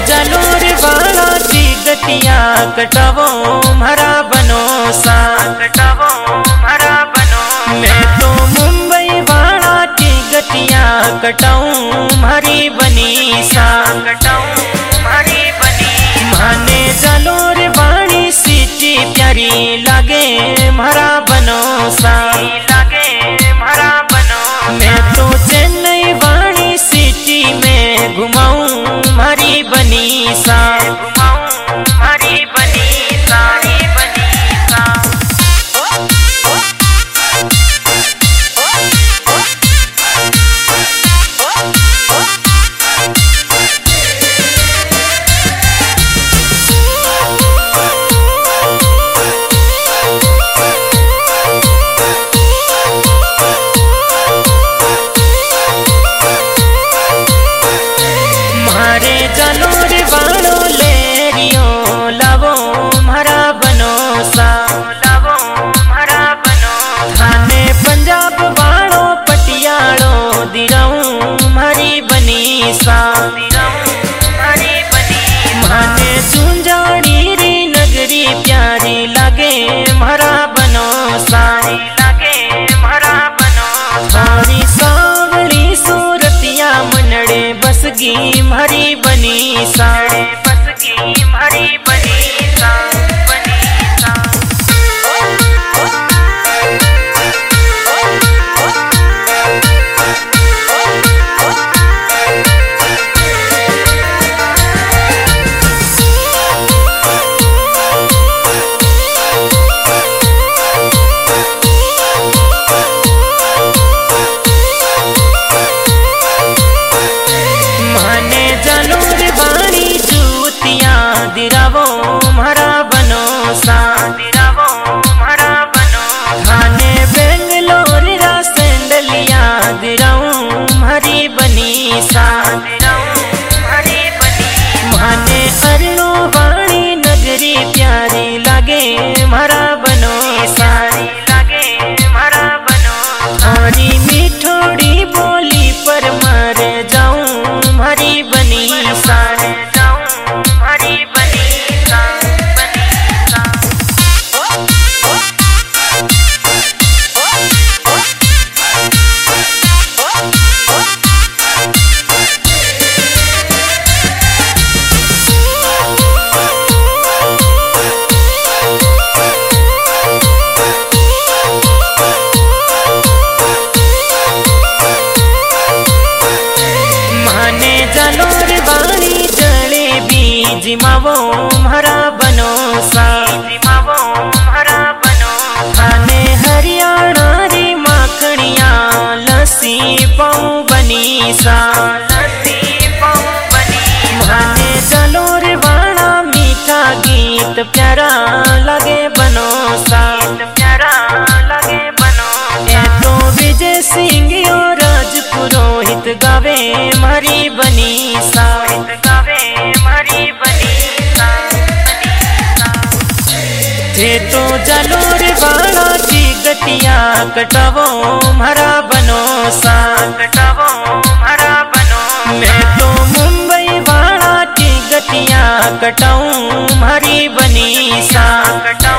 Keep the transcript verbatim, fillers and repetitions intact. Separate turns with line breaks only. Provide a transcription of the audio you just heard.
जालोर वाला की गतिया कटावो मारा बनो सा, कटावो मारा बनो। मैं तो मुंबई वाला की गतिया कटाऊं मारी बनी सा, कटाऊं मारी बनी। माने जालोर वाली सीटी प्यारी लागे मारा बनो सा, लागे मारा बनो। मैं तो चेन्नई वाली सिटी में घुमाऊं मारी बनी सा, घुमाऊं मारी बनी सा, बनी सा। जालोर वालो लेरियो लावो मारा बनो सा, लावो मारा बनो। थाने पंजाब वालो पटियालो दिराऊं मारी बनी सा, दिराऊं मारी बनी। माने झुंझाड़ी री नगरी प्यारी लागे मारा बनो सा, लागे मारा बनो। थारी सावली सूरतिया मनड़े बसगी मारी बनी सा, बसगी मारी बनी सा, बनी सा। माने जालोर वाली जूतियां दिरावो मारा बनो सा, दिरावो मारा बनो। थाने बेंगलोर रा सैंडलिया दिराऊं मारी बनी सा, दिराऊं मारी बनी। माने अरनो वाली नगरी प्यारी लागे मारा बनो सा, लागे मारा बनो। थारी मीठोड़ी बोली पर मर जाऊं मारी बनी सा, जाऊं मारी बनी सा, बनी सा। माने जालोर वाली जलेबी जिमावो मारा बनो सा, जिमावो मारा बनो। थाने हरियाणा री माखणिया लस्सी पाऊं बनी सा, लस्सी पाऊं बनी। माने जालोर वाला मीठा गीत प्यारा लगे बनो सा, प्यारा लगे बनो। ए तो विजय सिंह और राज पुरोहित गावे मारी बनी सा, गावे मारी बनी सा, बनी सा। थे तो जालोर वाला की गतिया कटावो मारा बनो सा, कटावो मारा बनो। मैं तो मुंबई वाला की गतिया कटाऊं मारी बनी सा, कटाऊं